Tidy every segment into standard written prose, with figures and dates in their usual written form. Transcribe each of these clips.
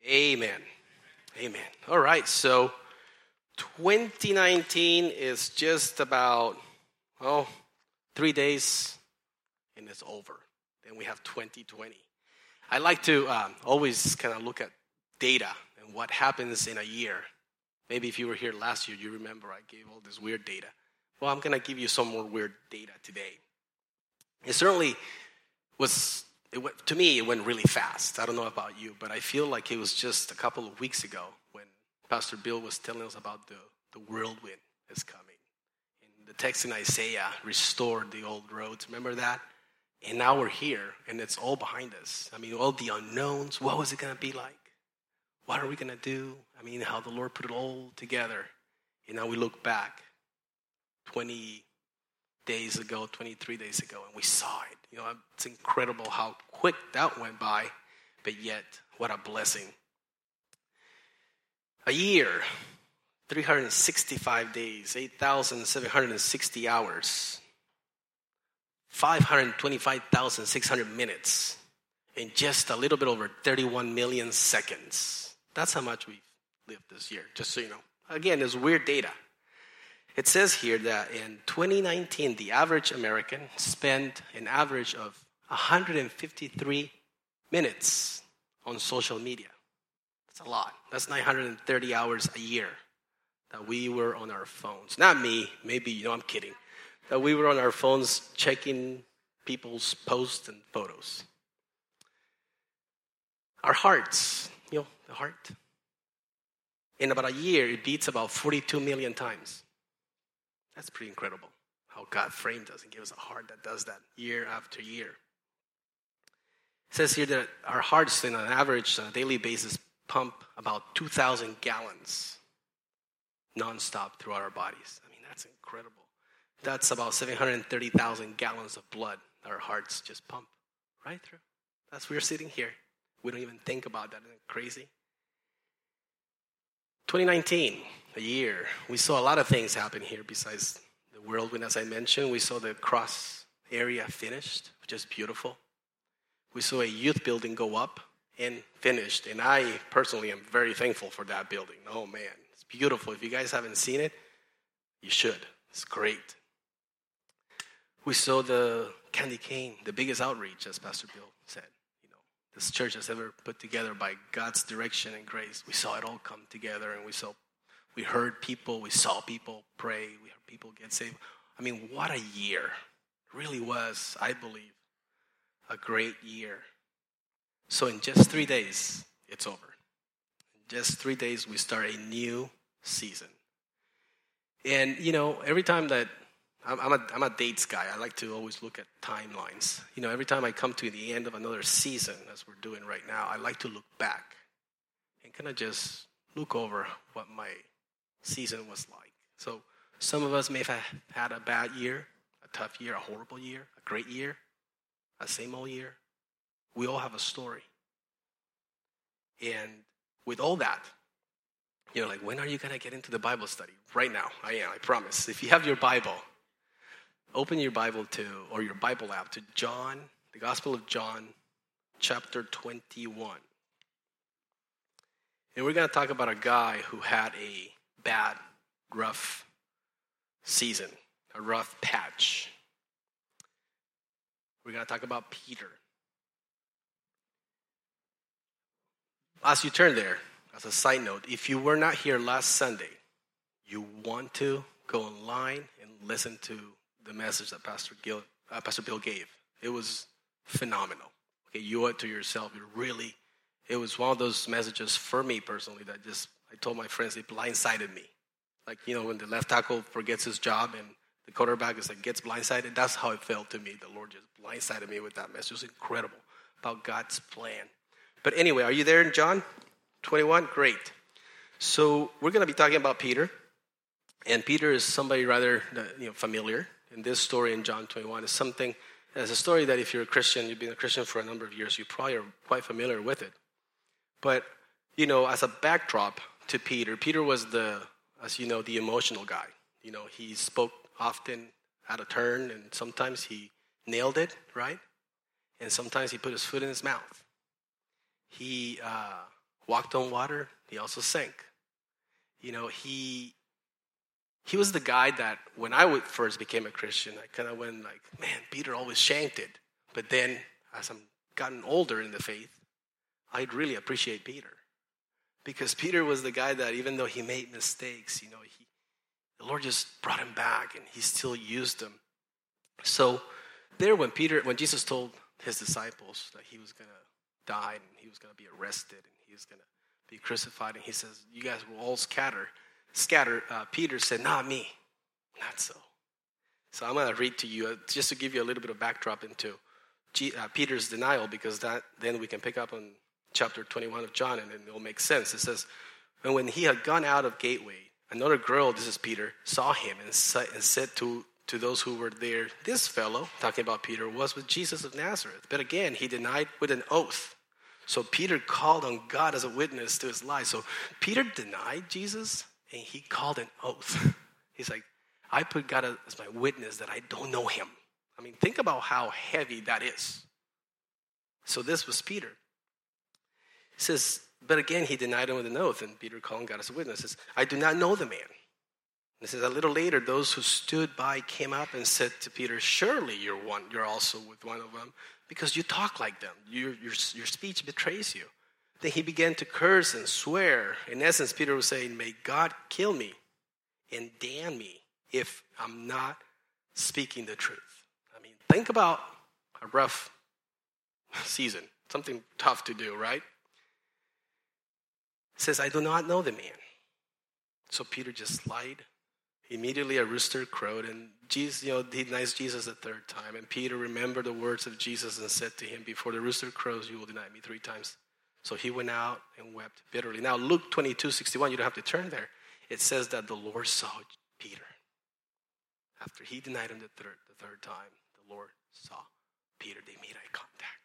Amen. Amen. All right, so 2019 is just about, 3 days and it's over. Then we have 2020. I like to always kind of look at data and what happens in a year. Maybe if you were here last year, you remember I gave all this weird data. Well, I'm going to give you some more weird data today. It certainly was, to me, it went really fast. I don't know about you, but I feel like it was just a couple of weeks ago when Pastor Bill was telling us about the whirlwind is coming. And the text in Isaiah restored the old roads. Remember that? And now we're here, and it's all behind us. I mean, all the unknowns. What was it going to be like? What are we going to do? I mean, how the Lord put it all together. And now we look back 20 days ago, 23 days ago, and we saw it. You know, it's incredible how quick that went by, but yet, what a blessing. A year, 365 days, 8,760 hours, 525,600 minutes, in just a little bit over 31 million seconds. That's how much we've lived this year, just so you know. Again, there's weird data. It says here that in 2019, the average American spent an average of 153 minutes on social media. That's a lot. That's 930 hours a year that we were on our phones. Not me, maybe, I'm kidding. That we were on our phones checking people's posts and photos. Our hearts, the heart. In about a year, it beats about 42 million times. That's pretty incredible how God framed us and gave us a heart that does that year after year. It says here that our hearts, on an average, on a daily basis, pump about 2,000 gallons nonstop throughout our bodies. I mean, that's incredible. That's about 730,000 gallons of blood that our hearts just pump right through. That's why we're sitting here. We don't even think about that. Isn't it crazy? 2019, a year, we saw a lot of things happen here besides the whirlwind, as I mentioned. We saw the cross area finished, which is beautiful. We saw a youth building go up and finished, and I personally am very thankful for that building. Oh, man, it's beautiful. If you guys haven't seen it, you should. It's great. We saw the candy cane, the biggest outreach, as Pastor Bill said. This church has ever put together by God's direction and grace. We saw it all come together, and we heard people, we saw people pray, we heard people get saved. I mean, what a year. It really was, I believe, a great year. So in just 3 days, it's over. In just 3 days, we start a new season. And, every time that I'm a dates guy. I like to always look at timelines. Every time I come to the end of another season, as we're doing right now, I like to look back and kind of just look over what my season was like. So some of us may have had a bad year, a tough year, a horrible year, a great year, a same old year. We all have a story. And with all that, you're like, when are you going to get into the Bible study? Right now, I promise. If you have your Bible, open your Bible or your Bible app to John, the Gospel of John, chapter 21. And we're going to talk about a guy who had a bad, rough season, a rough patch. We're going to talk about Peter. As you turn there, as a side note, if you were not here last Sunday, you want to go online and listen to the message that Pastor Bill gave. It was phenomenal. Okay, you owe it to yourself. It was one of those messages for me personally that I told my friends, it blindsided me. Like, when the left tackle forgets his job and the quarterback gets blindsided, that's how it felt to me. The Lord just blindsided me with that message. It was incredible about God's plan. But anyway, are you there in John 21? Great. So we're going to be talking about Peter. And Peter is somebody rather familiar. And this story in John 21 is a story that if you're a Christian, you've been a Christian for a number of years, you probably are quite familiar with it. But, as a backdrop to Peter was the emotional guy. He spoke often out of turn, and sometimes he nailed it, right? And sometimes he put his foot in his mouth. He walked on water. He also sank. He was the guy that when I first became a Christian, I kind of went like, man, Peter always shanked it. But then as I'm gotten older in the faith, I really appreciate Peter. Because Peter was the guy that even though he made mistakes, the Lord just brought him back and he still used him. So there when Jesus told his disciples that he was going to die and he was going to be arrested and he was going to be crucified, and he says, you guys will all scatter. Peter said, not me, not so. So I'm going to read to you, just to give you a little bit of backdrop into Peter's denial, because then we can pick up on chapter 21 of John, and it will make sense. It says, and when he had gone out of Gateway, another girl, this is Peter, saw him and said to those who were there, this fellow, talking about Peter, was with Jesus of Nazareth. But again, he denied with an oath. So Peter called on God as a witness to his lie. So Peter denied Jesus, and he called an oath. He's like, I put God as my witness that I don't know him. I mean, think about how heavy that is. So this was Peter. He says, but again, he denied him with an oath, and Peter called God as a witness. He says, I do not know the man. He says, a little later, those who stood by came up and said to Peter, surely you're also with one of them, because you talk like them. Your speech betrays you. Then he began to curse and swear. In essence, Peter was saying, may God kill me and damn me if I'm not speaking the truth. I mean, think about a rough season, something tough to do, right? It says, I do not know the man. So Peter just lied. Immediately a rooster crowed, and Jesus, he denies Jesus a third time. And Peter remembered the words of Jesus and said to him, before the rooster crows, you will deny me 3 times. So he went out and wept bitterly. Now, Luke 22:61, you don't have to turn there. It says that the Lord saw Peter. After he denied him the third time, the Lord saw Peter. They made eye contact.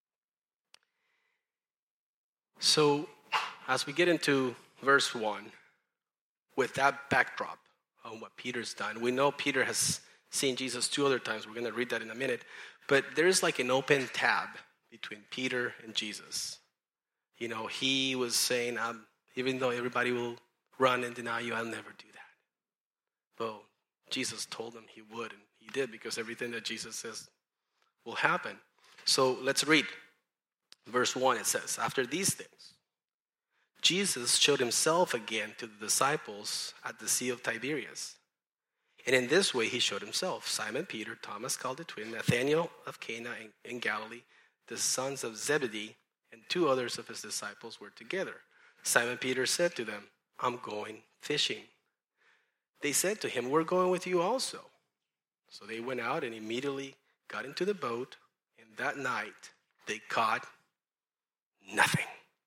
So, as we get into verse 1, with that backdrop on what Peter's done, we know Peter has seen Jesus 2 other times. We're going to read that in a minute. But there's like an open tab between Peter and Jesus. He was saying, even though everybody will run and deny you, I'll never do that. Well, Jesus told him he would, and he did, because everything that Jesus says will happen. So let's read. Verse 1, it says, after these things, Jesus showed himself again to the disciples at the Sea of Tiberias. And in this way he showed himself. Simon Peter, Thomas called the twin, Nathanael of Cana in Galilee, the sons of Zebedee, and 2 others of his disciples were together. Simon Peter said to them, I'm going fishing. They said to him, we're going with you also. So they went out and immediately got into the boat, and that night they caught nothing.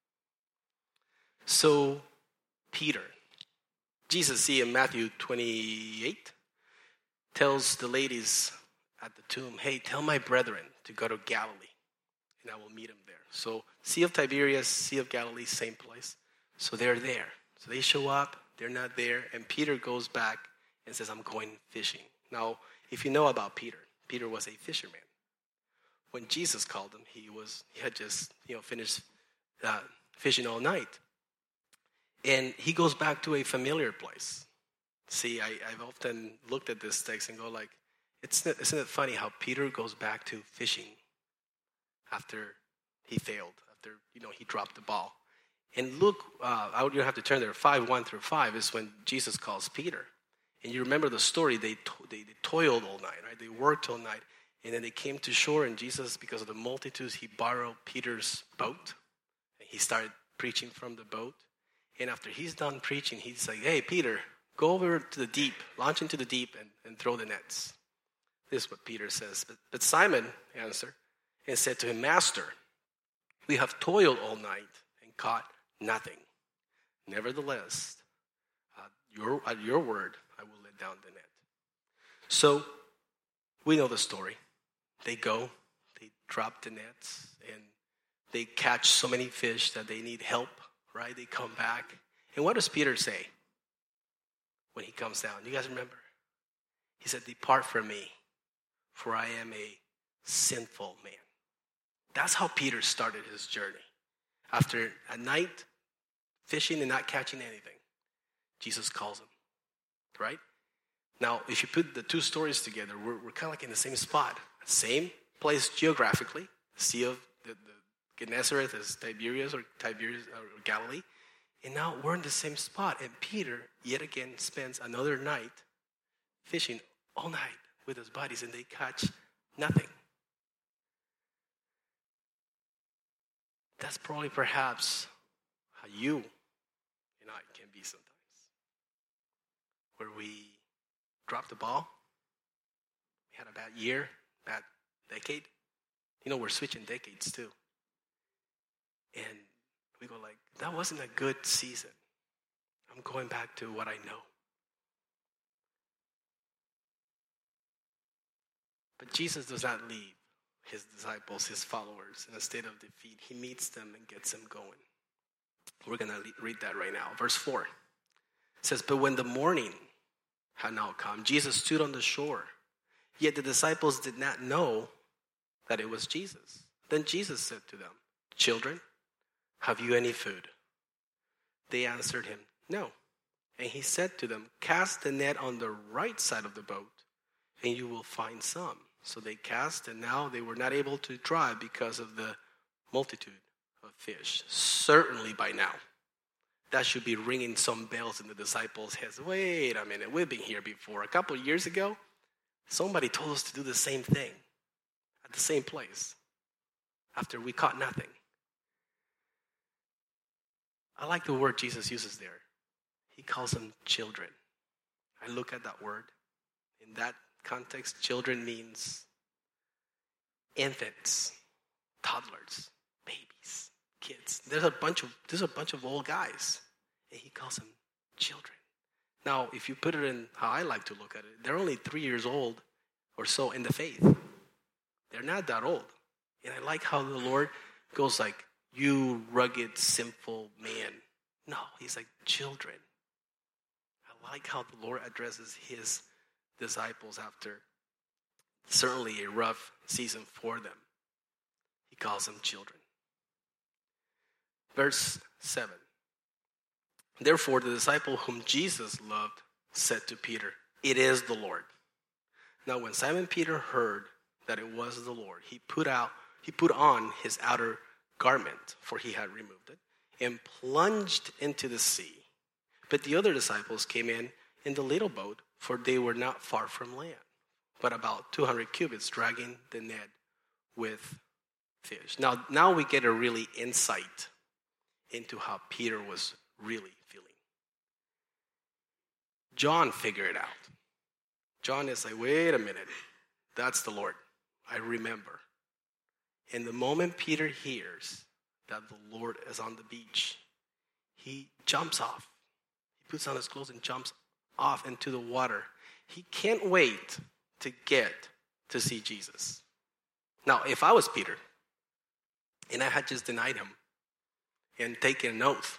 So Peter, Jesus, in Matthew 28, tells the ladies at the tomb, hey, tell my brethren to go to Galilee, and I will meet them there. So Sea of Tiberias, Sea of Galilee, same place. So they're there. So they show up, they're not there, and Peter goes back and says, I'm going fishing. Now, if you know about Peter, Peter was a fisherman. When Jesus called him, he had just finished fishing all night. And he goes back to a familiar place. See, I've often looked at this text and go like, isn't it funny how Peter goes back to fishing after he failed, after he dropped the ball. And Luke, you don't have to turn there, 5:1-5 is when Jesus calls Peter. And you remember the story, they toiled all night, right? They worked all night. And then they came to shore, and Jesus, because of the multitudes, he borrowed Peter's boat. And he started preaching from the boat. And after he's done preaching, he's like, hey, Peter, go over to the deep, launch into the deep and throw the nets. This is what Peter says. But Simon answered and said to him, Master, we have toiled all night and caught nothing. Nevertheless, at your word, I will let down the net. So we know the story. They go, they drop the nets, and they catch so many fish that they need help, right? They come back. And what does Peter say when he comes down? You guys remember? He said, depart from me, for I am a sinful man. That's how Peter started his journey. After a night fishing and not catching anything. Jesus calls him, right? Now, if you put the two stories together, we're kind of like in the same spot. Same place geographically, Sea of the Gennesaret is Tiberias or Galilee. And now we're in the same spot. And Peter, yet again, spends another night fishing all night with his buddies, and they catch nothing. That's probably perhaps how you and I can be sometimes. Where we drop the ball. We had a bad year, bad decade. We're switching decades too. And we go like, that wasn't a good season. I'm going back to what I know. But Jesus does not leave his disciples, his followers, in a state of defeat. He meets them and gets them going. We're going to read that right now. Verse 4 says, but when the morning had now come, Jesus stood on the shore. Yet the disciples did not know that it was Jesus. Then Jesus said to them, children, have you any food? They answered him, no. And he said to them, cast the net on the right side of the boat, and you will find some. So they cast, and now they were not able to draw because of the multitude of fish. Certainly by now, that should be ringing some bells in the disciples' heads. Wait a minute, we've been here before. A couple of years ago, somebody told us to do the same thing at the same place after we caught nothing. I like the word Jesus uses there. He calls them children. I look at that word. In that context, children means infants, toddlers, babies, kids. There's a bunch of old guys, and he calls them children. Now, if you put it in how I like to look at it, they're only 3 years old or so in the faith. They're not that old. And I like how the Lord goes like, you rugged, sinful man. No, he's like children. I like how the Lord addresses his disciples after certainly a rough season for them. He calls them children. Verse 7. Therefore, the disciple whom Jesus loved said to Peter, it is the Lord. Now, when Simon Peter heard that it was the Lord, he put on his outer garment, for he had removed it, and plunged into the sea. But the other disciples came in the little boat, for they were not far from land, but about 200 cubits, dragging the net with fish. Now we get a really insight into how Peter was really feeling. John figured it out. John is like, wait a minute, that's the Lord. I remember. And the moment Peter hears that the Lord is on the beach, he jumps off. He puts on his clothes and jumps off into the water. He can't wait to get to see Jesus. Now, if I was Peter, and I had just denied him and taken an oath,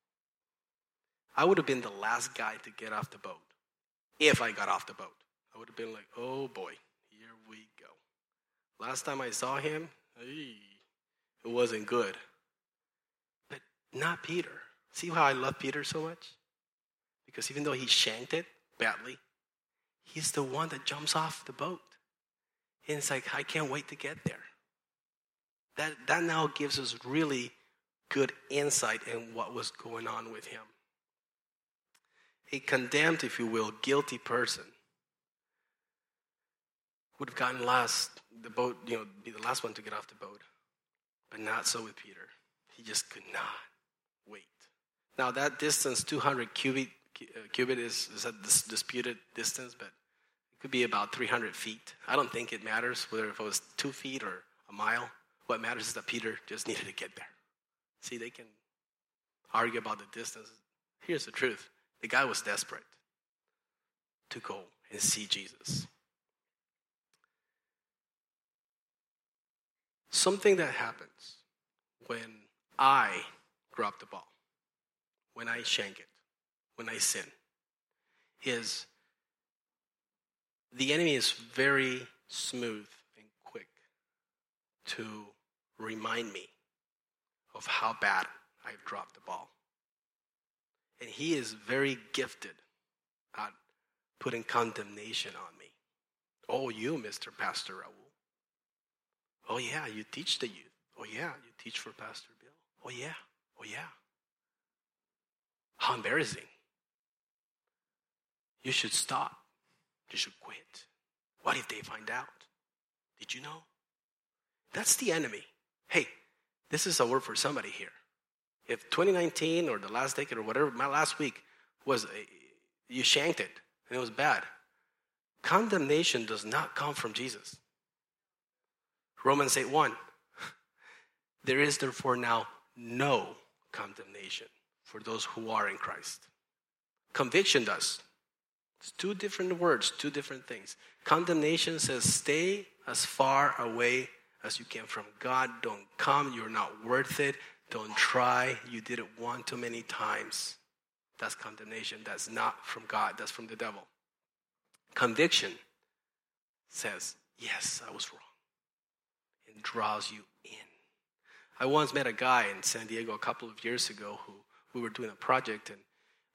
I would have been the last guy to get off the boat. If I got off the boat, I would have been like, oh boy, here we go. Last time I saw him, it wasn't good. But not Peter. See how I love Peter so much? Because even though he shanked it badly, he's the one that jumps off the boat. And it's like, I can't wait to get there. That now gives us really good insight in what was going on with him. A condemned, if you will, guilty person would have gotten the boat, be the last one to get off the boat. But not so with Peter. He just could not wait. Now that distance, 200 cubit is a disputed distance, but it could be about 300 feet. I don't think it matters whether if it was 2 feet or a mile. What matters is that Peter just needed to get there. See, they can argue about the distance. Here's the truth. The guy was desperate to go and see Jesus. Something that happens when I drop the ball, when I shank it, when I sin, is the enemy is very smooth and quick to remind me of how bad I've dropped the ball. And he is very gifted at putting condemnation on me. Oh, you, Mr. Pastor Raul. Oh, yeah, you teach the youth. Oh, yeah, you teach for Pastor Bill. Oh, yeah. Oh, yeah. How embarrassing. You should stop. You should quit. What if they find out? Did you know? That's the enemy. Hey, this is a word for somebody here. If 2019 or the last decade or whatever, my last week was, you shanked it and it was bad. Condemnation does not come from Jesus. Romans 8:1. There is therefore now no condemnation for those who are in Christ. Conviction does. It's two different words, two different things. Condemnation says stay as far away as you can from God. Don't come. You're not worth it. Don't try. You did it one too many times. That's condemnation. That's not from God. That's from the devil. Conviction says, yes, I was wrong. It draws you in. I once met a guy in San Diego a couple of years ago who we were doing a project, and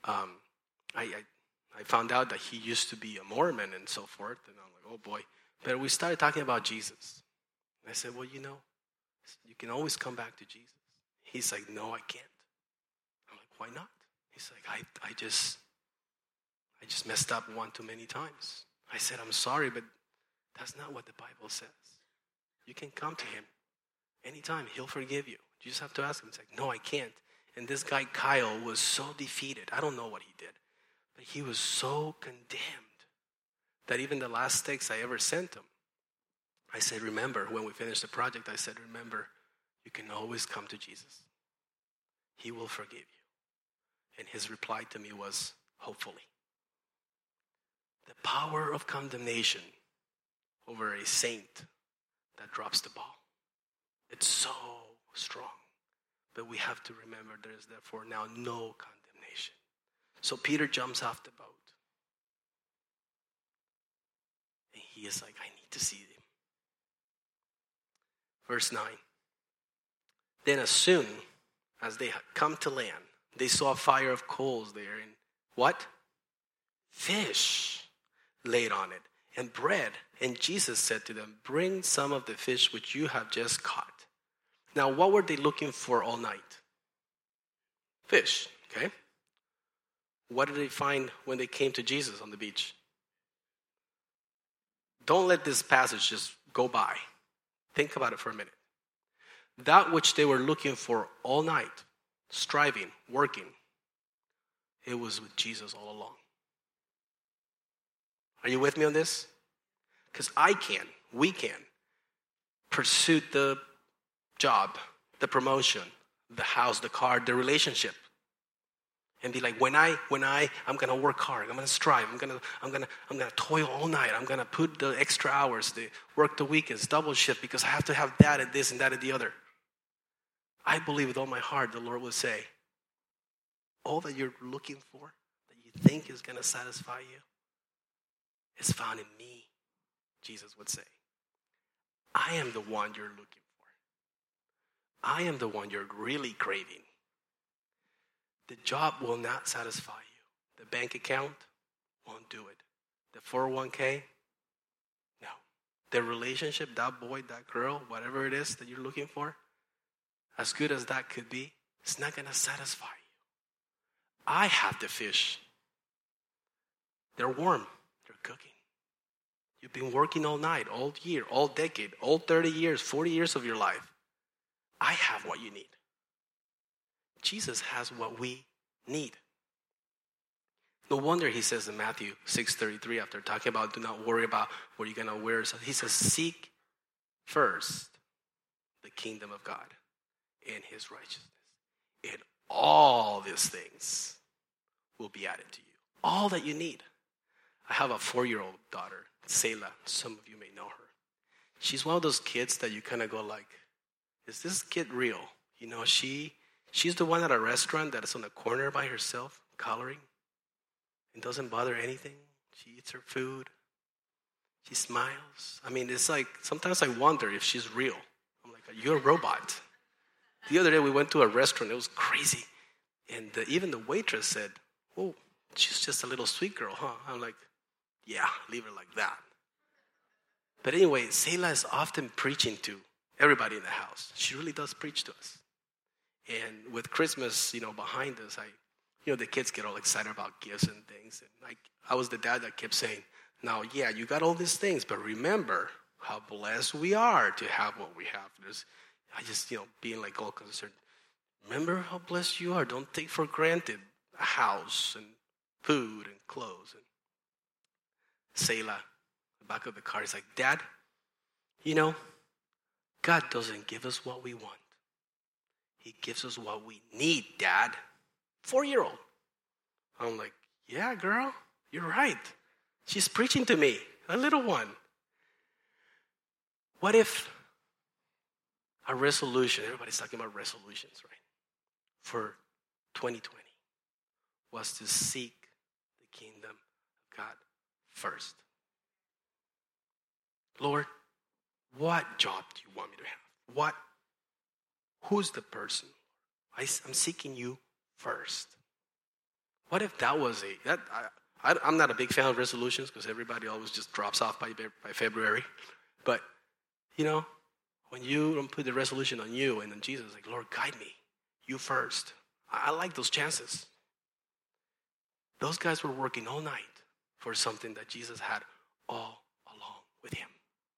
I found out that he used to be a Mormon and so forth, and I'm like, oh boy. But we started talking about Jesus. And I said, well, you can always come back to Jesus. He's like, no, I can't. I'm like, why not? He's like, I just messed up one too many times. I said, I'm sorry, but that's not what the Bible says. You can come to him anytime. He'll forgive you. You just have to ask him. He's like, no, I can't. And this guy, Kyle, was so defeated. I don't know what he did. But he was so condemned that even the last text I ever sent him, I said, remember, when we finished the project, I said, remember, you can always come to Jesus. He will forgive you. And his reply to me was, hopefully. The power of condemnation over a saint that drops the ball. It's so strong. But we have to remember there is therefore now no condemnation. So Peter jumps off the boat. And he is like, I need to see him. Verse 9. Then as soon as they had come to land, they saw a fire of coals there and what? Fish laid on it and bread. And Jesus said to them, bring some of the fish which you have just caught. Now, what were they looking for all night? Fish, okay? What did they find when they came to Jesus on the beach? Don't let this passage just go by. Think about it for a minute. That which they were looking for all night, striving, working, it was with Jesus all along. Are you with me on this? Because we can pursue the job, the promotion, the house, the car, the relationship. And be like, when I'm gonna work hard, I'm gonna strive, I'm gonna toil all night, I'm gonna put the extra hours, work the weekends, double shift, because I have to have that and this and that and the other. I believe with all my heart the Lord will say, all that you're looking for, that you think is gonna satisfy you, is found in me, Jesus would say. I am the one you're looking for. I am the one you're really craving. The job will not satisfy you. The bank account won't do it. The 401k, no. The relationship, that boy, that girl, whatever it is that you're looking for, as good as that could be, it's not going to satisfy you. I have the fish. They're warm. They're cooking. You've been working all night, all year, all decade, all 30 years, 40 years of your life. I have what you need. Jesus has what we need. No wonder he says in Matthew 6:33, after talking about do not worry about what you're going to wear, so he says, seek first the kingdom of God and his righteousness. And all these things will be added to you. All that you need. I have a 4-year-old daughter, Selah. Some of you may know her. She's one of those kids that you kind of go like, is this kid real? You know, she's the one at a restaurant that is on the corner by herself, coloring, and doesn't bother anything. She eats her food. She smiles. I mean, it's like, sometimes I wonder if she's real. I'm like, you're a robot. The other day we went to a restaurant. It was crazy. And even the waitress said, oh, she's just a little sweet girl, huh? I'm like, yeah, leave her like that. But anyway, Selah is often preaching to everybody in the house. She really does preach to us. And with Christmas, behind us, the kids get all excited about gifts and things. And I was the dad that kept saying, now, yeah, you got all these things, but remember how blessed we are to have what we have. I just, being like all concerned. Remember how blessed you are. Don't take for granted a house and food and clothes. And Selah, the back of the car, is like, Dad, God doesn't give us what we want. He gives us what we need, Dad. 4-year-old. I'm like, yeah, girl, you're right. She's preaching to me, a little one. What if a resolution, everybody's talking about resolutions, right? For 2020 was to seek the kingdom of God first. Lord, what job do you want me to have? Who's the person? I'm seeking you first. What if that was I'm not a big fan of resolutions because everybody always just drops off by February. But, when you don't put the resolution on you and then Jesus is like, Lord, guide me. You first. I like those chances. Those guys were working all night for something that Jesus had all along with him.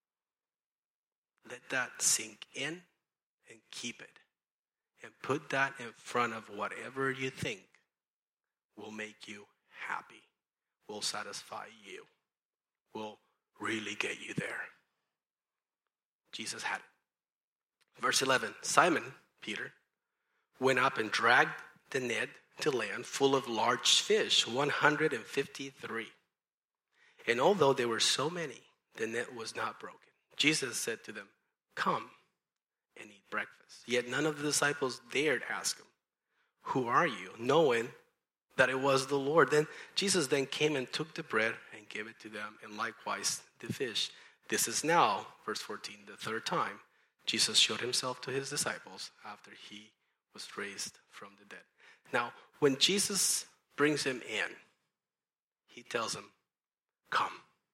Let that sink in and keep it. And put that in front of whatever you think will make you happy, will satisfy you, will really get you there. Jesus had it. Verse 11, Simon, Peter, went up and dragged the net to land full of large fish, 153. And although there were so many, the net was not broken. Jesus said to them, come and eat breakfast. Yet none of the disciples dared ask him, who are you? Knowing that it was the Lord. Then Jesus came and took the bread and gave it to them, and likewise the fish. This is now, verse 14, the third time Jesus showed himself to his disciples after he was raised from the dead. Now, when Jesus brings him in, he tells him, come,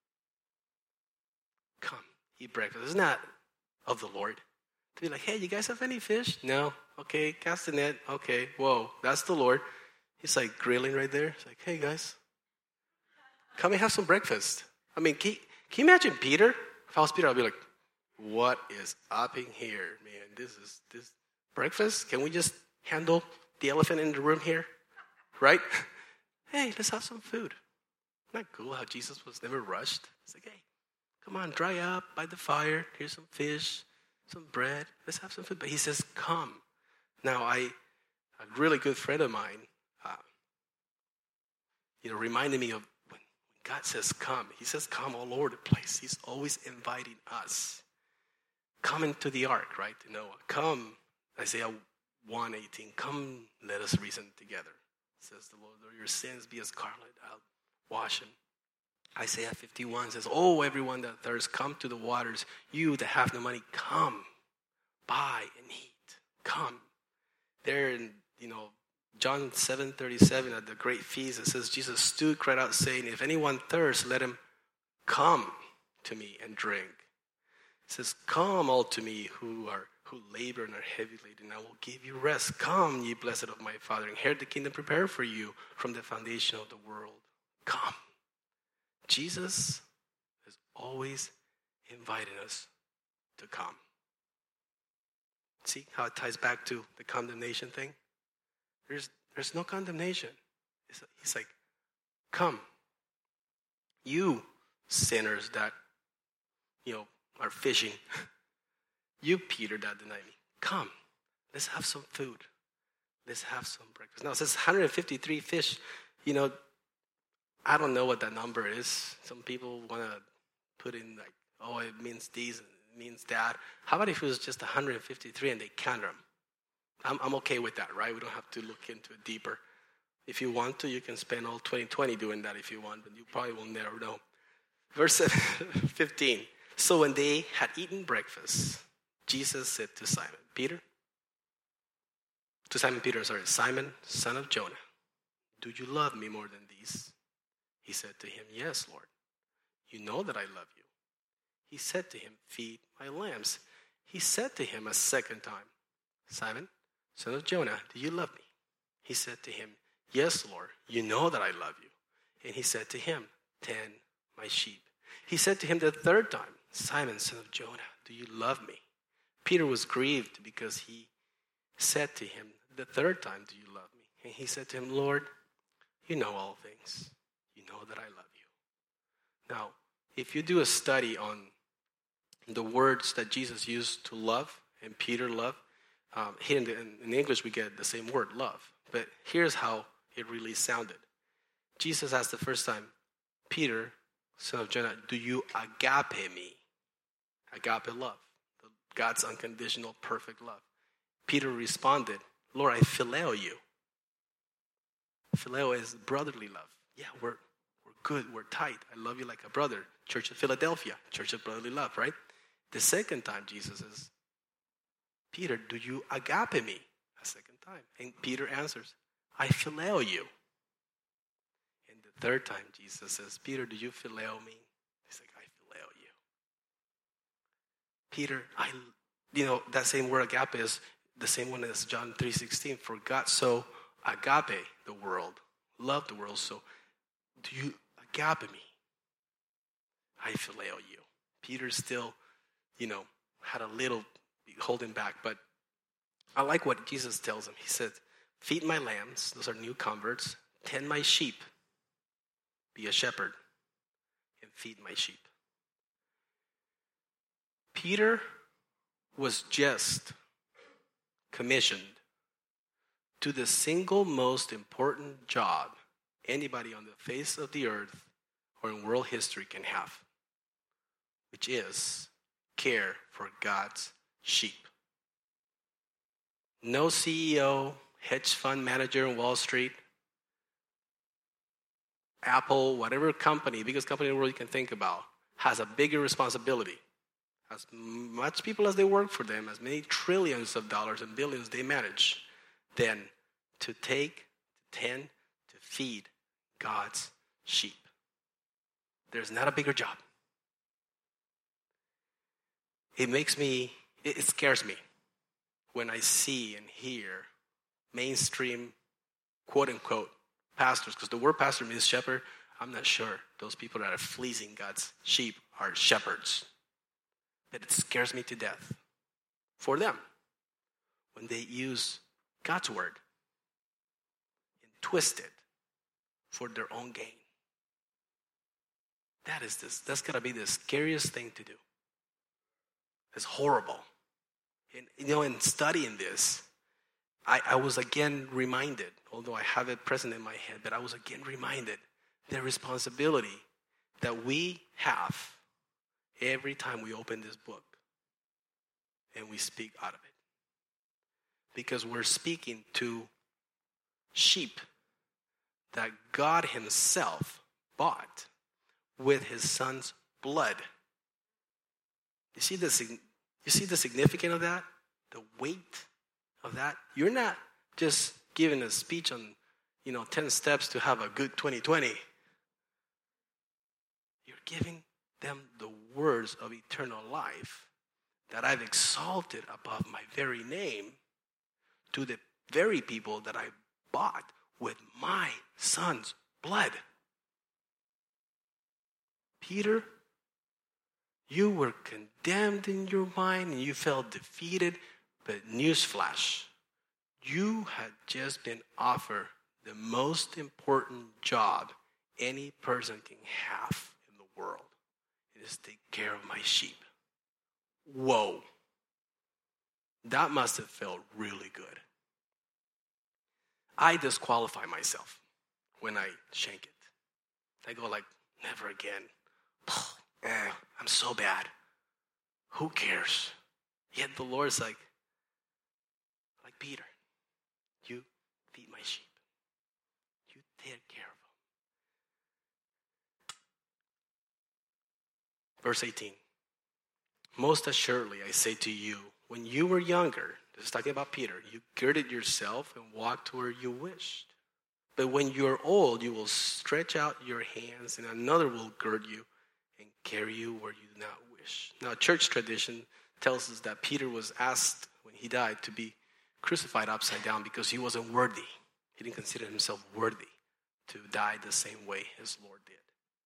eat breakfast. Isn't that of the Lord? To be like, hey, you guys have any fish? No. Okay, cast the net. Okay, whoa, that's the Lord. He's like grilling right there. He's like, hey, guys, come and have some breakfast. I mean, can you imagine Peter? If I was Peter, I'd be like, what is up in here, man? This breakfast? Can we just handle the elephant in the room here? Right? Hey, let's have some food. Isn't that cool how Jesus was never rushed? It's like, hey, come on, dry up by the fire. Here's some fish, some bread. Let's have some food. But he says, come. Now, a really good friend of mine, reminded me of when God says come. He says come all over the place. He's always inviting us. Come into the ark, right? Noah. Come, Isaiah 1:18. Come, let us reason together. Says the Lord, though your sins be as scarlet, I'll wash them. Isaiah 51 says, oh, everyone that thirsts, come to the waters. You that have no money, come, buy and eat. Come. There in, John 7:37 at the great feast, it says, Jesus stood, cried out, saying, if anyone thirsts, let him come to me and drink. It says, come all to me who labor and are heavy laden, and I will give you rest. Come, ye blessed of my Father, inherit the kingdom prepared for you from the foundation of the world. Come. Jesus is always inviting us to come. See how it ties back to the condemnation thing? There's no condemnation. He's like, come. You sinners that, are fishing. You, Peter, that deny me. Come. Let's have some food. Let's have some breakfast. Now, it says 153 fish. I don't know what that number is. Some people want to put in like, oh, it means these, it means that. How about if it was just 153 and they count them? I'm okay with that, right? We don't have to look into it deeper. If you want to, you can spend all 2020 doing that if you want, but you probably will never know. Verse 15. So when they had eaten breakfast, Jesus said to Simon, Peter, To Simon Peter, Simon, son of Jonah, do you love me more than these? He said to him, yes, Lord. You know that I love you. He said to him, feed my lambs. He said to him a second time, Simon, son of Jonah, do you love me? He said to him, yes, Lord, you know that I love you. And he said to him, tend my sheep. He said to him the third time, Simon, son of Jonah, do you love me? Peter was grieved because he said to him the third time, do you love me? And he said to him, Lord, you know all things. You know that I love you. Now, if you do a study on the words that Jesus used to love and Peter loved, here in English we get the same word, love. But here's how it really sounded. Jesus asked the first time, Peter, son of Jonah, do you agape me? Agape love, God's unconditional, perfect love. Peter responded, Lord, I phileo you. Phileo is brotherly love. Yeah, we're good, we're tight. I love you like a brother. Church of Philadelphia, church of brotherly love, right? The second time Jesus says, Peter, do you agape me? A second time. And Peter answers, I phileo you. And the third time Jesus says, Peter, do you phileo me? He's like, I phileo you. Peter, that same word agape is the same one as John 3:16. For God so agape the world, loved the world, so do you agape me? I phileo you. Peter still, had a little holding back, but I like what Jesus tells him. He said, feed my lambs, those are new converts, tend my sheep, be a shepherd, and feed my sheep. Peter was just commissioned to the single most important job anybody on the face of the earth or in world history can have, which is care for God's sheep. No CEO, hedge fund manager in Wall Street, Apple, whatever company, biggest company in the world you can think about, has a bigger responsibility. As much people as they work for them, as many trillions of dollars and billions they manage, than to take, to tend, to feed God's sheep. There's not a bigger job. It scares me when I see and hear mainstream, quote unquote, pastors, because the word pastor means shepherd. I'm not sure those people that are fleecing God's sheep are shepherds. But it scares me to death for them when they use God's word and twist it for their own gain. That's got to be the scariest thing to do. It's horrible. And, in studying this, I was again reminded, although I have it present in my head, but I was again reminded the responsibility that we have every time we open this book and we speak out of it. Because we're speaking to sheep that God himself bought with his son's blood. You see the significance of that? The weight of that? You're not just giving a speech on, 10 steps to have a good 2020. You're giving them the words of eternal life that I've exalted above my very name to the very people that I bought with my son's blood. Peter, you were condemned in your mind and you felt defeated, but newsflash, you had just been offered the most important job any person can have in the world. It is to take care of my sheep. Whoa. That must have felt really good. I disqualify myself when I shank it. I go like, never again. I'm so bad. Who cares? Yet the Lord's like Peter, you feed my sheep. You take care of them. Verse 18. Most assuredly, I say to you, when you were younger, This is talking about Peter. You girded yourself and walked where you wished. But when you're old, you will stretch out your hands, and another will gird you and carry you where you do not wish. Now, church tradition tells us that Peter was asked when he died to be crucified upside down because he wasn't worthy. He didn't consider himself worthy to die the same way his Lord did.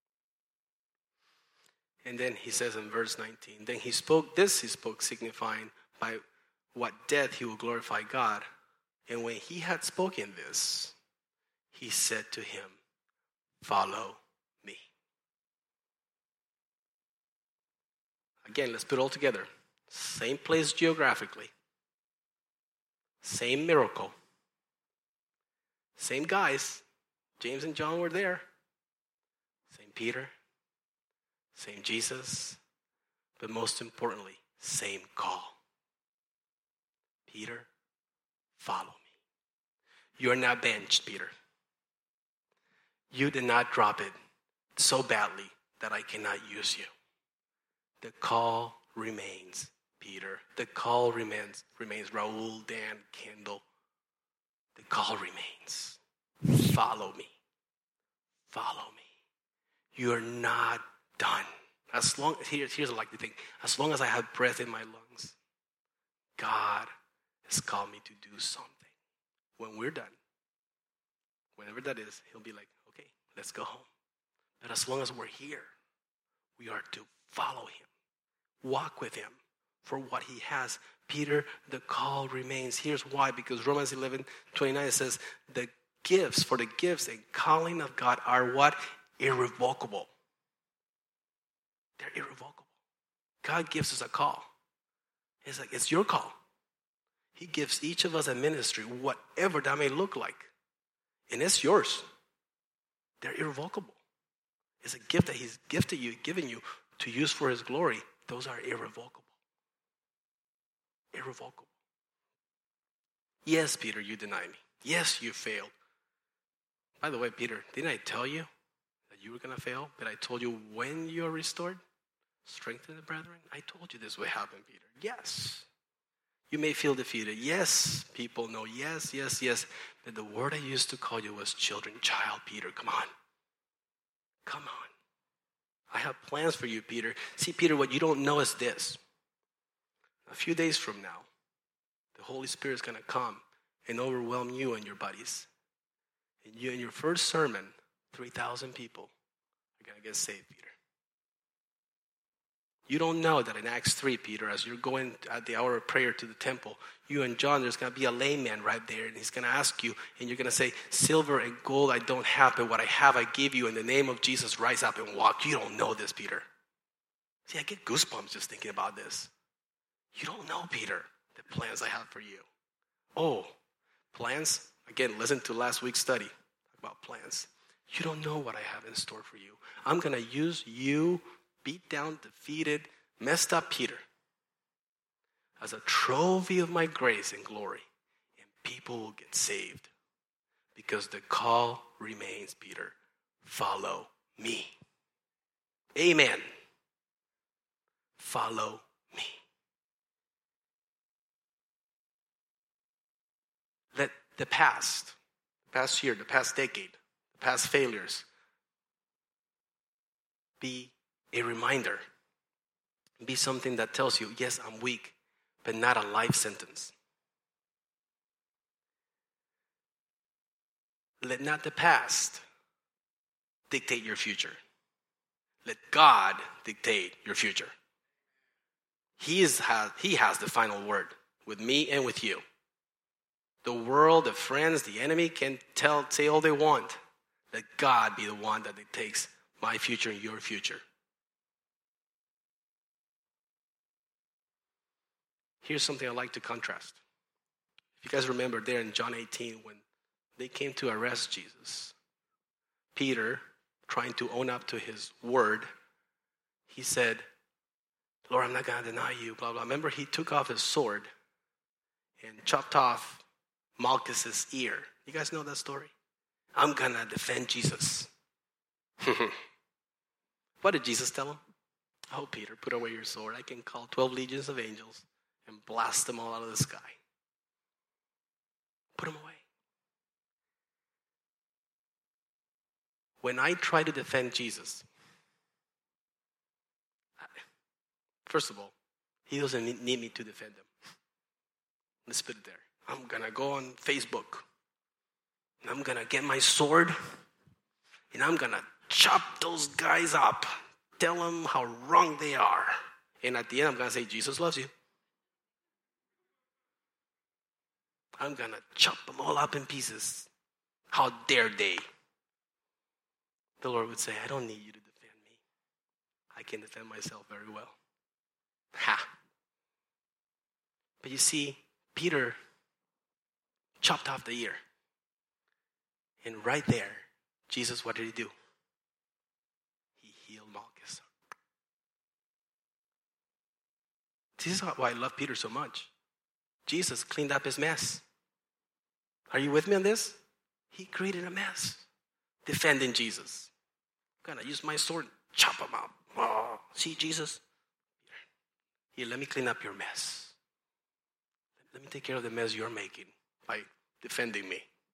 And then he says in verse 19, then he spoke signifying by what death he will glorify God. And when he had spoken this, he said to him, follow me. Again, let's put it all together. Same place geographically. Same miracle. Same guys. James and John were there. Same Peter. Same Jesus. But most importantly, same call. Peter, follow me. You are not benched, Peter. You did not drop it so badly that I cannot use you. The call remains, Peter. The call remains Raul, Dan, Kendall. The call remains. Follow me. Follow me. You're not done. Here's a likely thing. As long as I have breath in my lungs, God has called me to do something. When we're done, whenever that is, he'll be like, okay, let's go home. But as long as we're here, we are to follow him, walk with him for what he has. Peter, the call remains. Here's why, because Romans 11:29 says, the gifts and calling of God are what? Irrevocable. They're irrevocable. God gives us a call. It's like, it's your call. He gives each of us a ministry, whatever that may look like. And it's yours. They're irrevocable. It's a gift that he's given you to use for his glory. Those are irrevocable. Irrevocable. Yes, Peter, you denied me. Yes, you failed. By the way, Peter, didn't I tell you that you were going to fail? But I told you when you're restored, strengthen the brethren. I told you this would happen, Peter. Yes. You may feel defeated. Yes, people know. Yes. But the word I used to call you was children. Child, Peter, come on. Come on. I have plans for you, Peter. See, Peter, what you don't know is this. A few days from now, the Holy Spirit is going to come and overwhelm you and your buddies. And you, in your first sermon, 3,000 people are going to get saved, Peter. You don't know that in Acts 3, Peter, as you're going at the hour of prayer to the temple, you and John, there's going to be a layman right there, and he's going to ask you, and you're going to say, silver and gold I don't have, but what I have I give you. In the name of Jesus, rise up and walk. You don't know this, Peter. See, I get goosebumps just thinking about this. You don't know, Peter, the plans I have for you. Oh, plans? Again, listen to last week's study about plans. You don't know what I have in store for you. I'm going to use you, beat down, defeated, messed up Peter as a trophy of my grace and glory, and people will get saved because the call remains, Peter, follow me. Amen. Follow me. Let the past year, the past decade, the past failures be a reminder. Be something that tells you, yes, I'm weak, but not a life sentence. Let not the past dictate your future. Let God dictate your future. He has the final word with me and with you. The world, the friends, the enemy can say all they want. Let God be the one that dictates my future and your future. Here's something I like to contrast. If you guys remember there in John 18 when they came to arrest Jesus, Peter, trying to own up to his word, he said, Lord, I'm not going to deny you, blah, blah. Remember, he took off his sword and chopped off Malchus's ear. You guys know that story? I'm going to defend Jesus. What did Jesus tell him? Oh, Peter, put away your sword. I can call 12 legions of angels and blast them all out of the sky. Put them away. When I try to defend Jesus, first of all, he doesn't need me to defend him. Let's put it there. I'm going to go on Facebook. And I'm going to get my sword. And I'm going to chop those guys up. Tell them how wrong they are. And at the end, I'm going to say, Jesus loves you. I'm going to chop them all up in pieces. How dare they? The Lord would say, I don't need you to defend me. I can defend myself very well. Ha! But you see, Peter chopped off the ear. And right there, Jesus, what did he do? He healed Malchus. This is why I love Peter so much. Jesus cleaned up his mess. Are you with me on this? He created a mess. Defending Jesus. I'm going to use my sword and chop him up. Oh, see, Jesus? Here, let me clean up your mess. Let me take care of the mess you're making by defending me.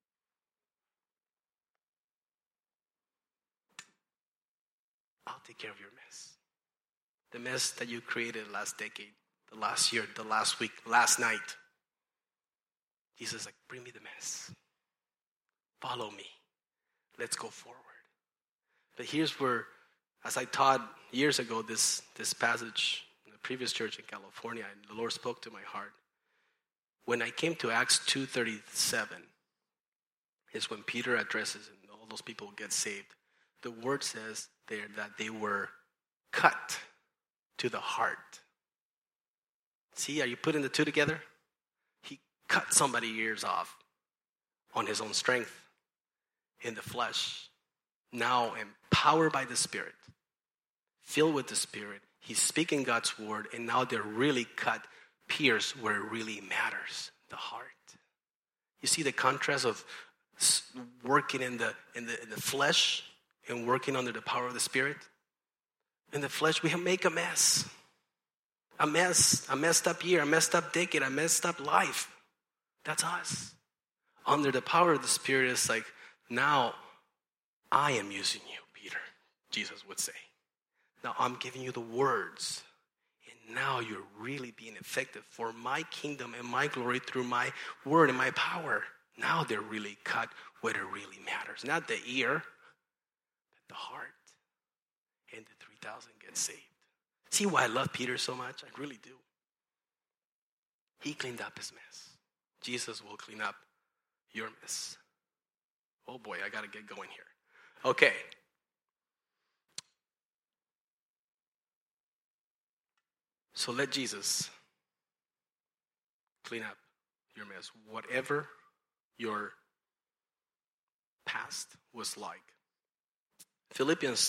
I'll take care of your mess. The mess that you created last decade, the last year, the last week, last night. Jesus is like, bring me the mess. Follow me. Let's go forward. But here's where, as I taught years ago, this passage in the previous church in California, and the Lord spoke to my heart. When I came to Acts 2:37, is when Peter addresses and all those people get saved. The word says there that they were cut to the heart. See, are you putting the two together? He cut somebody's ears off on his own strength in the flesh. Now empowered by the Spirit, filled with the Spirit, he's speaking God's word, and now they're really cut, pierced where it really matters, the heart. You see the contrast of working in the flesh and working under the power of the Spirit? In the flesh, we make a mess. A messed up year, a messed up decade, a messed up life. That's us. Under the power of the Spirit, it's like, now I am using you, Peter, Jesus would say. Now I'm giving you the words. And now you're really being effective for my kingdom and my glory through my word and my power. Now they're really cut where it really matters. Not the ear, but the heart. And the 3,000 get saved. See why I love Peter so much? I really do. He cleaned up his mess. Jesus will clean up your mess. Oh boy, I got to get going here. Okay. So let Jesus clean up your mess. Whatever your past was like. Philippians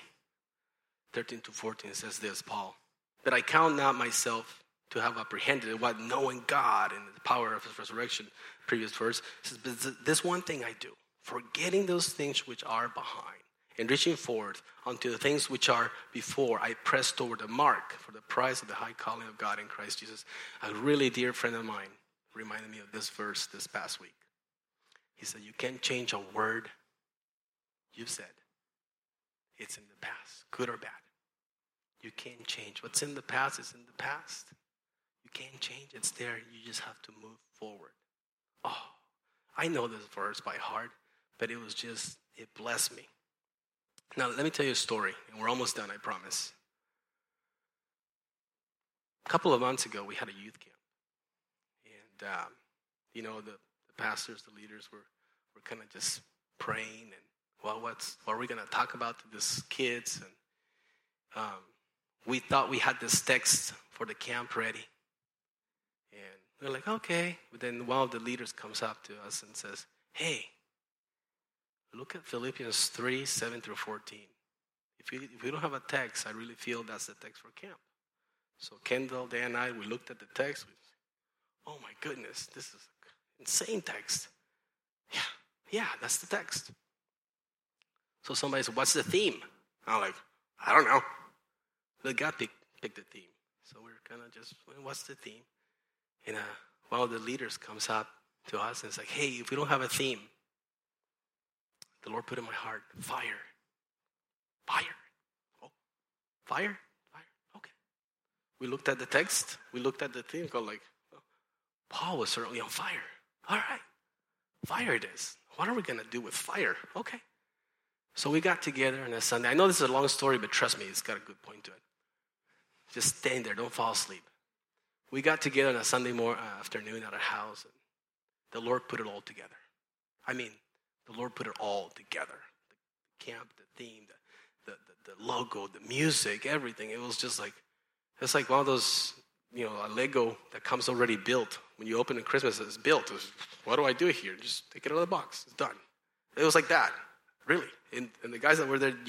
3:13-14 says this, Paul, that I count not myself to have apprehended what knowing God and the power of his resurrection, previous verse, says, but this one thing I do, forgetting those things which are behind and reaching forward unto the things which are before, I press toward the mark for the prize of the high calling of God in Christ Jesus. A really dear friend of mine reminded me of this verse this past week. He said, you can't change a word you've said. It's in the past, good or bad. You can't change. What's in the past is in the past. You can't change. It's there. You just have to move forward. Oh, I know this verse by heart, but it blessed me. Now, let me tell you a story, and we're almost done, I promise. A couple of months ago, we had a youth camp. And, the pastors, the leaders were kind of just praying and, well, what are we going to talk about to these kids? And we thought we had this text for the camp ready. And we're like, okay. But then one of the leaders comes up to us and says, hey, look at Philippians 3:7-14. If we don't have a text, I really feel that's the text for camp. So Kendall, Dan, and I, we looked at the text. Oh my goodness, this is an insane text. Yeah, that's the text. So somebody said, what's the theme? I'm like, I don't know. But God picked the theme. So we're kind of just, what's the theme? And one of the leaders comes up to us. And it's like, hey, if we don't have a theme, the Lord put in my heart, fire. Fire. Oh, fire? Fire. Okay. We looked at the text. We looked at the theme. Go like, oh, Paul was certainly on fire. All right. Fire it is. What are we going to do with fire? Okay. So we got together on a Sunday. I know this is a long story, but trust me, it's got a good point to it. Just stand there. Don't fall asleep. We got together on a Sunday afternoon at our house. And the Lord put it all together. I mean, the Lord put it all together. The camp, the theme, the logo, the music, everything. It was just like, it's like one of those, a Lego that comes already built. When you open it Christmas, it's built. What do I do here? Just take it out of the box. It's done. It was like that, really. And the guys that were there,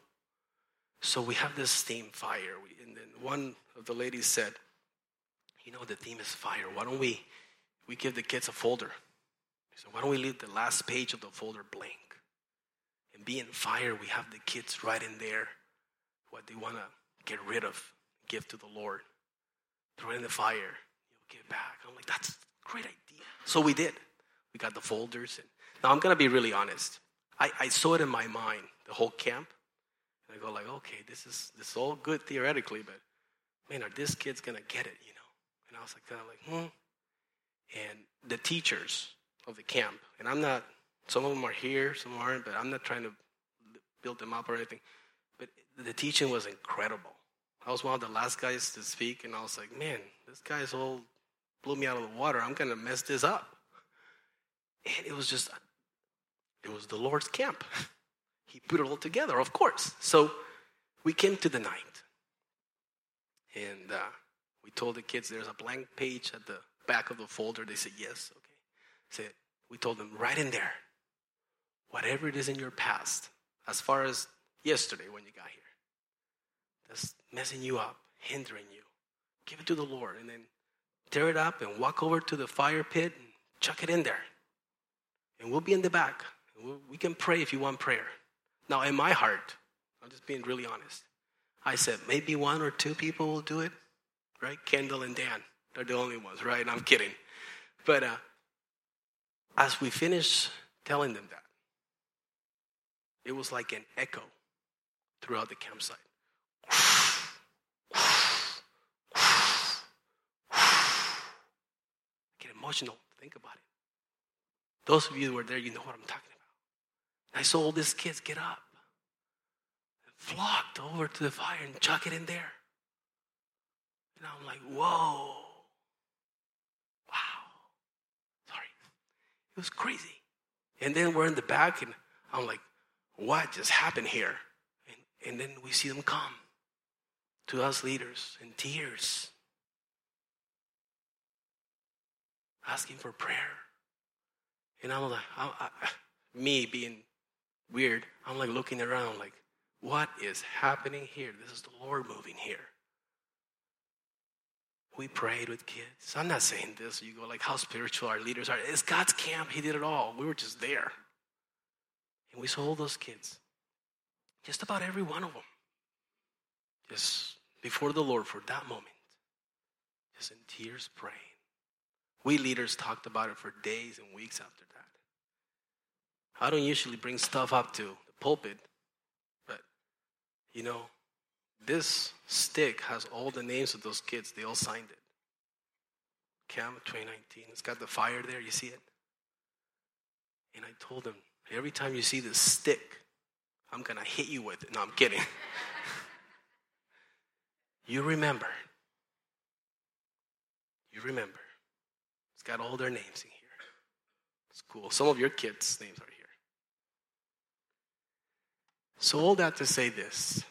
So we have this theme, fire. And then one of the ladies said, the theme is fire. Why don't we give the kids a folder? So why don't we leave the last page of the folder blank? And being fire, we have the kids write in there what they want to get rid of, give to the Lord. Throw it in the fire, give it back. I'm like, that's a great idea. So we did. We got the folders. And now I'm going to be really honest. I saw it in my mind, the whole camp. And I go like, okay, this is all good theoretically, but man, are these kids going to get it, And I was like, kind of like, And the teachers of the camp, and some of them are here, some aren't, but I'm not trying to build them up or anything. But the teaching was incredible. I was one of the last guys to speak, and I was like, man, this guy's all blew me out of the water. I'm going to mess this up. And it was the Lord's camp. He put it all together, of course. So we came to the night, and we told the kids there's a blank page at the back of the folder. They said, yes, okay. We told them, right in there, whatever it is in your past, as far as yesterday when you got here, that's messing you up, hindering you, give it to the Lord, and then tear it up and walk over to the fire pit and chuck it in there. And we'll be in the back. We can pray if you want prayer. Now, in my heart, I'm just being really honest, I said, maybe one or two people will do it, right? Kendall and Dan, they're the only ones, right? I'm kidding. But as we finished telling them that, it was like an echo throughout the campsite. I get emotional. Think about it. Those of you who were there, you know what I'm talking about. I saw all these kids get up and flocked over to the fire and chuck it in there. And I'm like, whoa. Wow. Sorry. It was crazy. And then we're in the back, and I'm like, what just happened here? And then we see them come to us leaders in tears, asking for prayer. And I'm like, me being weird, I'm like looking around like, what is happening here? This is the Lord moving here. We prayed with kids. I'm not saying this. You go like, how spiritual our leaders are. It's God's camp. He did it all. We were just there. And we saw all those kids. Just about every one of them. Just before the Lord for that moment. Just in tears praying. We leaders talked about it for days and weeks after that. I don't usually bring stuff up to the pulpit, but, this stick has all the names of those kids. They all signed it. Camp 2019. It's got the fire there. You see it? And I told them, every time you see this stick, I'm going to hit you with it. No, I'm kidding. You remember. It's got all their names in here. It's cool. Some of your kids' names are here. So all that to say this.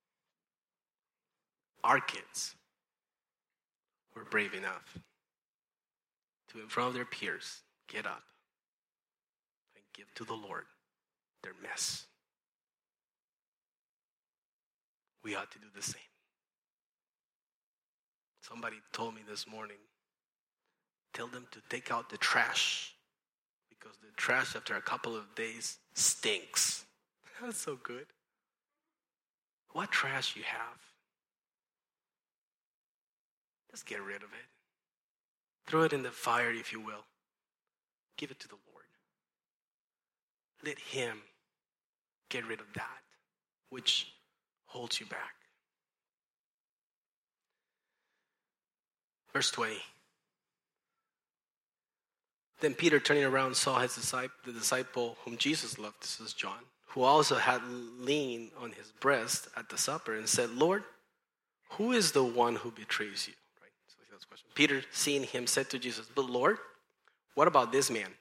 Our kids were brave enough to, in front of their peers, get up and give to the Lord their mess. We ought to do the same. Somebody told me this morning, tell them to take out the trash because the trash after a couple of days stinks. That's so good. What trash you have, just get rid of it. Throw it in the fire, if you will. Give it to the Lord. Let him get rid of that which holds you back. Verse 20. Then Peter, turning around, saw the disciple whom Jesus loved, this is John, who also had leaned on his breast at the supper and said, Lord, who is the one who betrays you? Right? So that's the question. Peter, seeing him, said to Jesus, but Lord, what about this man?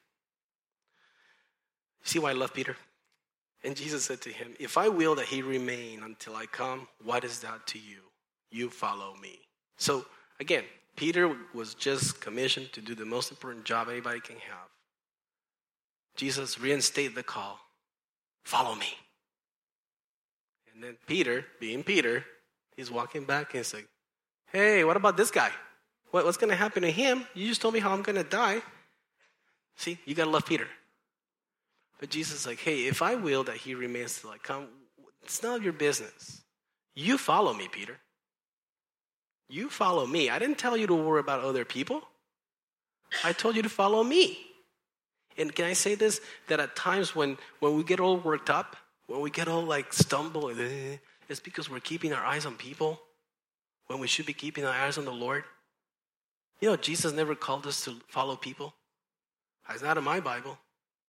See why I love Peter? And Jesus said to him, if I will that he remain until I come, what is that to you? You follow me. So again, Peter was just commissioned to do the most important job anybody can have. Jesus reinstated the call, follow me. And then Peter, being Peter, he's walking back and he's like, hey, what about this guy? What's going to happen to him? You just told me how I'm going to die. See, you got to love Peter. But Jesus is like, hey, if I will that he remains till I come, it's none of your business. You follow me, Peter. You follow me. I didn't tell you to worry about other people. I told you to follow me. And can I say this? That at times when we get all worked up, when we get all like stumble, it's because we're keeping our eyes on people when we should be keeping our eyes on the Lord. You know, Jesus never called us to follow people. It's not in my Bible.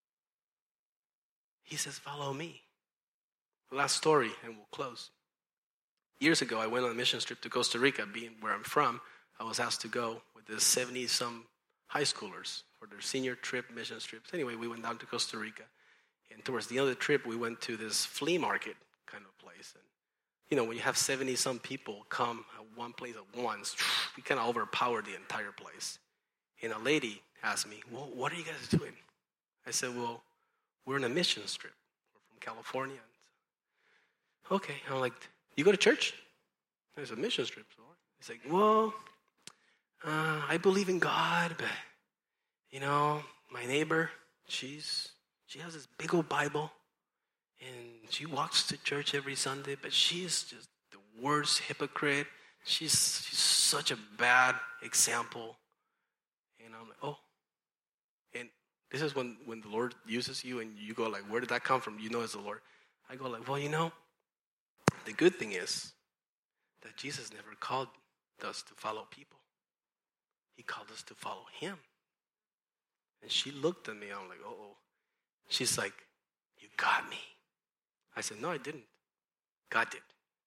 He says, follow me. Last story, and we'll close. Years ago, I went on a mission trip to Costa Rica. Being where I'm from, I was asked to go with the 70-some high schoolers for their senior trip, mission trips. Anyway, we went down to Costa Rica. And towards the end of the trip, we went to this flea market kind of place. And, you know, when you have 70-some people come at one place at once, we kind of overpowered the entire place. And a lady asked me, well, what are you guys doing? I said, well, we're on a mission trip. We're from California. Okay. I'm like, you go to church? There's a mission trip. So he's like, well, I believe in God, but, you know, my neighbor, she has this big old Bible, and she walks to church every Sunday, but she is just the worst hypocrite. She's such a bad example. And I'm like, oh. And this is when the Lord uses you, and you go like, where did that come from? You know it's the Lord. I go like, well, you know, the good thing is that Jesus never called us to follow people. He called us to follow him. And she looked at me. I'm like, uh-oh. She's like, you got me. I said, no, I didn't. God did.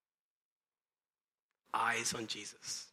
Eyes on Jesus.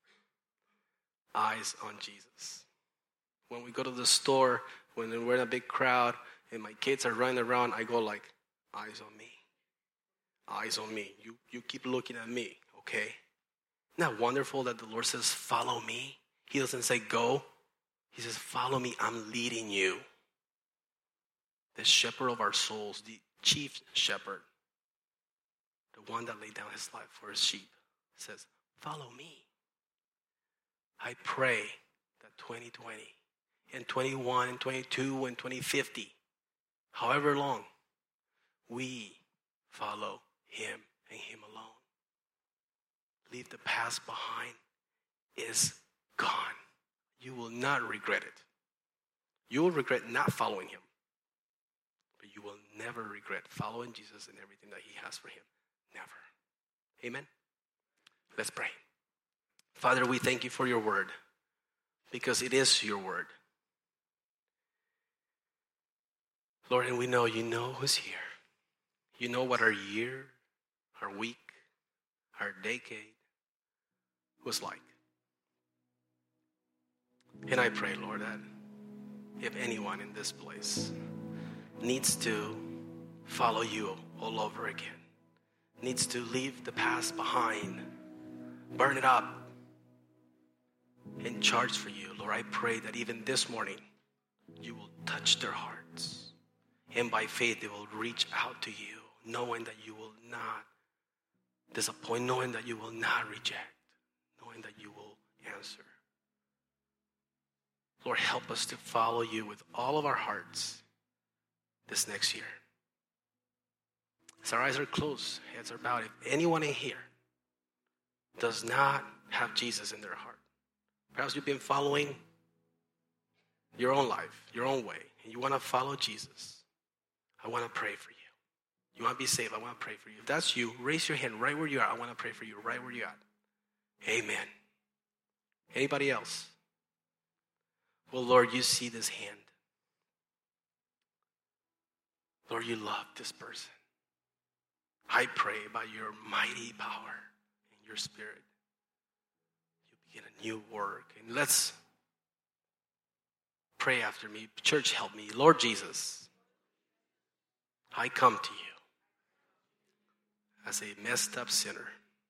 Eyes on Jesus. When we go to the store, when we're in a big crowd and my kids are running around, I go like, eyes on me. Eyes on me. You keep looking at me, okay? Isn't that wonderful that the Lord says, follow me? He doesn't say go. He says, follow me. I'm leading you. The shepherd of our souls, the chief shepherd, the one that laid down his life for his sheep, says, follow me. I pray that 2020 and 21 and 22 and 2050, however long, we follow him and him alone. Leave the past behind. Is gone. You will not regret it. You will regret not following him. But you will never regret following Jesus and everything that he has for him. Never. Amen? Let's pray. Father, we thank you for your word, because it is your word. Lord, and we know you know who's here. You know what our year, our week, our decade was like. And I pray, Lord, that if anyone in this place needs to follow you all over again, needs to leave the past behind, burn it up, and charge for you, Lord, I pray that even this morning you will touch their hearts. And by faith they will reach out to you, knowing that you will not disappoint, knowing that you will not reject, knowing that you will answer. Lord, help us to follow you with all of our hearts this next year. As our eyes are closed, heads are bowed, if anyone in here does not have Jesus in their heart, perhaps you've been following your own life, your own way, and you want to follow Jesus, I want to pray for you. You want to be saved, I want to pray for you. If that's you, raise your hand right where you are. I want to pray for you right where you are. Amen. Anybody else? Well, Lord, you see this hand. Lord, you love this person. I pray by your mighty power and your spirit, you begin a new work. And let's pray after me. Church, help me. Lord Jesus, I come to you as a messed up sinner.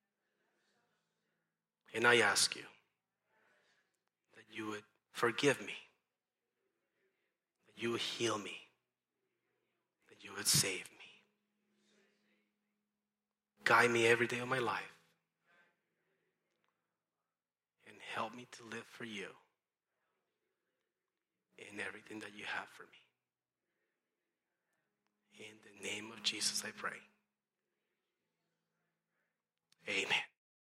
And I ask you that you would forgive me, that you would heal me, that you would save me. Guide me every day of my life and help me to live for you in everything that you have for me. In the name of Jesus, I pray. Amen.